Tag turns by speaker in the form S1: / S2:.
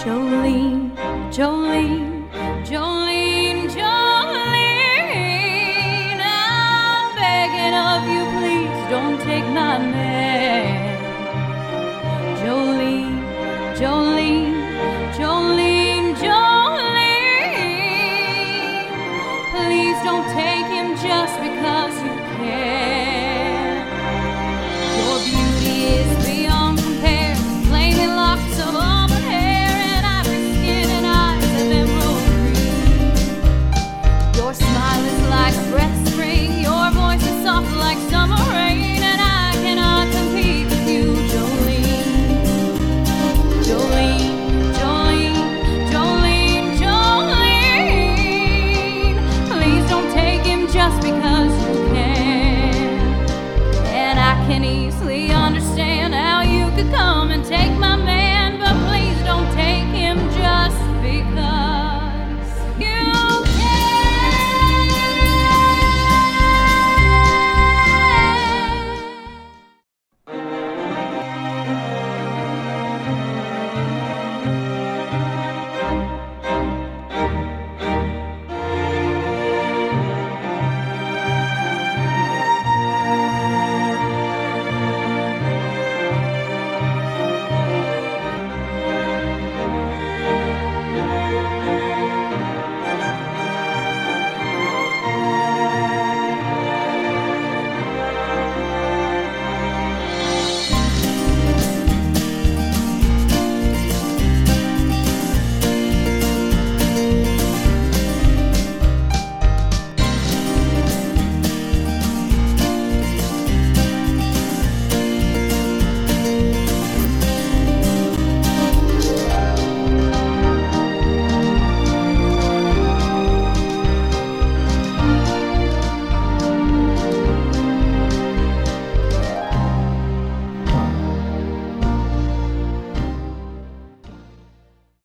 S1: Jolene, Jolene, Jolene, Jolene, I'm begging of you, please don't take my man. Jolene, Jolene, Jolene, Jolene, please don't take him just because you can. Your beauty is beyond compare, flaming locks of auburn hair and ivory skin and eyes of emerald green. Your smile is like a breath spring, your voice is soft like summer rain, and I cannot compete with you, Jolene. Jolene, Jolene, Jolene, Jolene, please don't take him just because you can. And I can easily understand how you could come